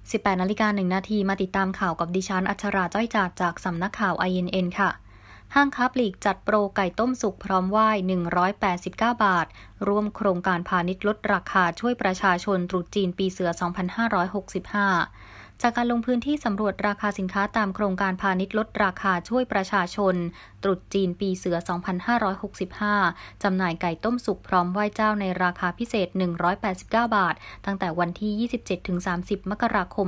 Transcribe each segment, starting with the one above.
18:01 นาทีมาติดตามข่าวกับดิฉันอัชราจ้อยจากสำนักข่าว INN ค่ะห้างค้าปลีกจัดโปรไก่ต้มสุกพร้อมไหว้189 บาทร่วมโครงการพาณิชย์ลดราคาช่วยประชาชนตรุษจีนปีเสือ 2565 จากการลงพื้นที่สำรวจราคาสินค้าตามโครงการพาณิชย์ลดราคาช่วยประชาชนตรุษจีนปีเสือ 2565 จำหน่ายไก่ต้มสุกพร้อมไหว้เจ้าในราคาพิเศษ189 บาทตั้งแต่วันที่ 27-30 มกราคม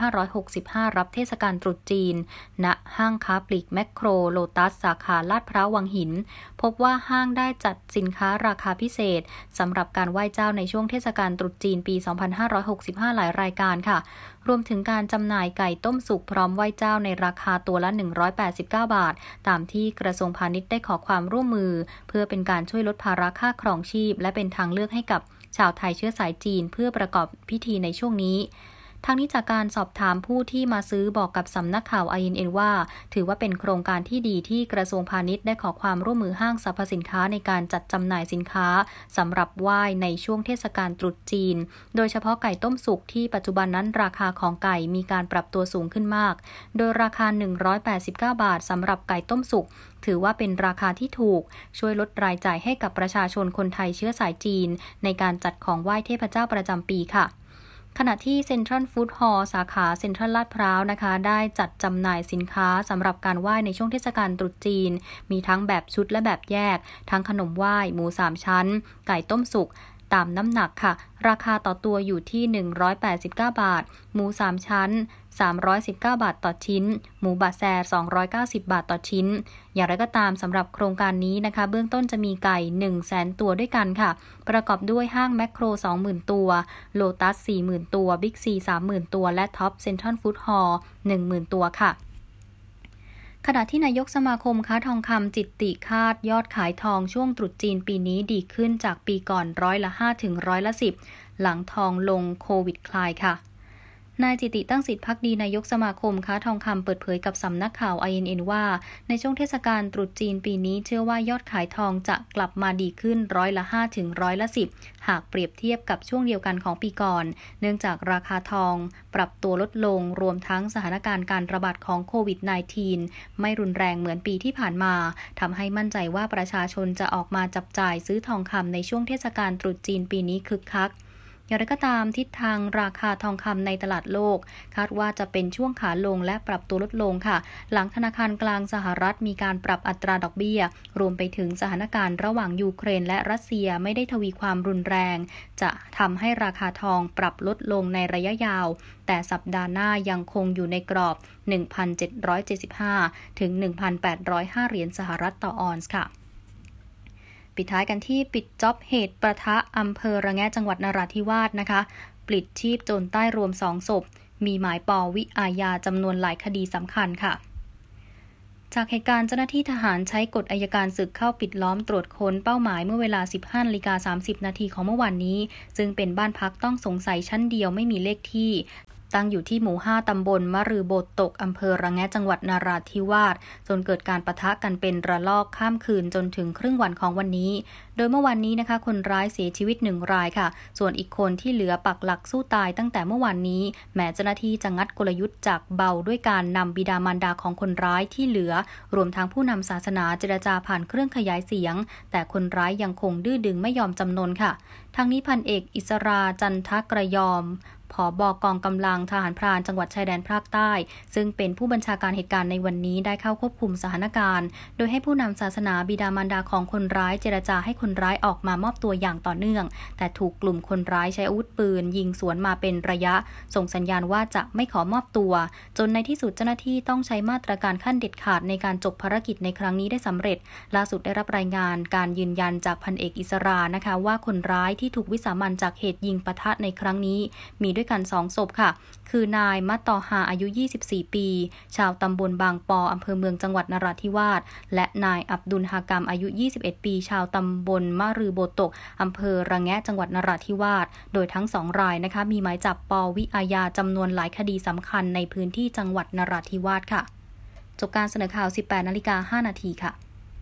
2565 รับเทศกาลตรุษจีนณห้างค้าปลีกแมคโครโลตัสสาขาลาดพร้าววังหินพบว่าห้างได้จัดสินค้าราคาพิเศษสำหรับการไหว้เจ้าในช่วงเทศกาลตรุษจีนปี 2565 หลายรายการค่ะรวมถึงการจำหน่ายไก่ต้มสุกพร้อมไหว้เจ้าในราคาตัวละ189 บาทตามที่กระทรวงพาณิชย์ได้ขอความร่วมมือเพื่อเป็นการช่วยลดภาระค่าครองชีพและเป็นทางเลือกให้กับชาวไทยเชื้อสายจีนเพื่อประกอบพิธีในช่วงนี้ทางนี้จากการสอบถามผู้ที่มาซื้อบอกกับสำนักข่าว INN ว่าถือว่าเป็นโครงการที่ดีที่กระทรวงพาณิชย์ได้ขอความร่วมมือห้างสรรพสินค้าในการจัดจำหน่ายสินค้าสำหรับไหว้ในช่วงเทศกาลตรุษจีนโดยเฉพาะไก่ต้มสุกที่ปัจจุบันนั้นราคาของไก่มีการปรับตัวสูงขึ้นมากโดยราคา189 บาทสำหรับไก่ต้มสุกถือว่าเป็นราคาที่ถูกช่วยลดรายจ่ายให้กับประชาชนคนไทยเชื้อสายจีนในการจัดของไหว้เทพเจ้าประจำปีค่ะขณะที่เซ็นทรัลฟู้ดฮอลล์สาขาเซ็นทรัลลาดพร้าวนะคะได้จัดจำหน่ายสินค้าสำหรับการไหว้ในช่วงเทศกาลตรุษจีนมีทั้งแบบชุดและแบบแยกทั้งขนมไหว้หมู3ชั้นไก่ต้มสุกตามน้ำหนักค่ะราคาต่อตัวอยู่ที่189 บาทหมู3ชั้น319 บาทต่อชิ้นหมูบาแซ290 บาทต่อชิ้นอย่างไรก็ตามสำหรับโครงการนี้นะคะเบื้องต้นจะมีไก่ 100,000 ตัวด้วยกันค่ะประกอบด้วยห้างแมคโคร 20,000 ตัวโลตัส 40,000 ตัวบิ๊กซี 30,000 ตัวและท็อปเซ็นทรัลฟู้ดฮอลล์ 10,000 ตัวค่ะขณะที่นายกสมาคมค้าทองคำจิตติคาดยอดขายทองช่วงตรุษจีนปีนี้ดีขึ้นจากปีก่อน5%ถึง10%หลังทองลงโควิดคลายค่ะนายจิติตั้งสิทธิภักดีนายกสมาคมค้าทองคำเปิดเผยกับสำนักข่าว INN ว่าในช่วงเทศกาลตรุษจีนปีนี้เชื่อว่ายอดขายทองจะกลับมาดีขึ้น5%ถึง10%หากเปรียบเทียบกับช่วงเดียวกันของปีก่อนเนื่องจากราคาทองปรับตัวลดลงรวมทั้งสถานการณ์การระบาดของโควิด -19 ไม่รุนแรงเหมือนปีที่ผ่านมาทำให้มั่นใจว่าประชาชนจะออกมาจับจ่ายซื้อทองคำในช่วงเทศกาลตรุษจีนปีนี้คึกคักอย่างไรก็ตามทิศทางราคาทองคำในตลาดโลกคาดว่าจะเป็นช่วงขาลงและปรับตัวลดลงค่ะหลังธนาคารกลางสหรัฐมีการปรับอัตราดอกเบี้ยรวมไปถึงสถานการณ์ระหว่างยูเครนและรัสเซียไม่ได้ทวีความรุนแรงจะทำให้ราคาทองปรับลดลงในระยะยาวแต่สัปดาห์หน้ายังคงอยู่ในกรอบ 1,775 ถึง 1,805 เหรียญสหรัฐต่อออนซ์ค่ะปิดท้ายกันที่ปิดจ็อบเหตุประทะอำเภอระแงะจังหวัดนราธิวาสนะคะปลิดชีพโจรใต้รวม2ศพมีหมายปวิอาญาจำนวนหลายคดีสำคัญค่ะจากเหตุการณ์เจ้าหน้าที่ทหารใช้กฎอัยการศึกเข้าปิดล้อมตรวจค้นเป้าหมายเมื่อเวลา 15:30 นาทีของเมื่อวานนี้ซึ่งเป็นบ้านพักต้องสงสัยชั้นเดียวไม่มีเลขที่ตั้งอยู่ที่หมู่ 5 ตำบลมะรือโบดตกอำเภอระแงะจังหวัดนราธิวาสจนเกิดการปะทะกันเป็นระลอกข้ามคืนจนถึงครึ่งวันของวันนี้โดยเมื่อวานนี้นะคะคนร้ายเสียชีวิต1 รายค่ะส่วนอีกคนที่เหลือปักหลักสู้ตายตั้งแต่เมื่อวานนี้แม้เจ้าหน้าที่จะงัดกลยุทธ์จากเบาด้วยการนำบิดามารดาของคนร้ายที่เหลือรวมทั้งผู้นำศาสนาเจรจาผ่านเครื่องขยายเสียงแต่คนร้ายยังคงดื้อดึงไม่ยอมจำนนค่ะทางนี้พันเอกอิสราจันทกระยอมผบ.กองกำลังทหารพรานจังหวัดชายแดนภาคใต้ซึ่งเป็นผู้บัญชาการเหตุการณ์ในวันนี้ได้เข้าควบคุมสถานการณ์โดยให้ผู้นำศาสนาบิดามารดาของคนร้ายเจรจาให้คนร้ายออกมามอบตัวอย่างต่อเนื่องแต่ถูกกลุ่มคนร้ายใช้อาวุธปืนยิงสวนมาเป็นระยะส่งสัญญาณว่าจะไม่ขอมอบตัวจนในที่สุดเจ้าหน้าที่ต้องใช้มาตรการขั้นเด็ดขาดในการจบภารกิจในครั้งนี้ได้สำเร็จล่าสุดได้รับรายงานการยืนยันจากพันเอกอิสรานะคะว่าคนร้ายที่ถูกวิสามัญจากเหตุยิงปะทะในครั้งนี้มีด้วยกัน2 ศพคือนายมัตตอฮาอายุ24 ปีชาวตำบลบางปออำเภอเมืองจังหวัดนราธิวาสและนายอับดุลฮากรรมอายุ21 ปีชาวตำบลมะรือโบตกอำเภอระแงะจังหวัดนราธิวาสโดยทั้ง2 รายนะคะมีหมายจับปวิอาญาจำนวนหลายคดีสำคัญในพื้นที่จังหวัดนราธิวาสค่ะจบการเสนอข่าว 18:05 นาทีค่ะ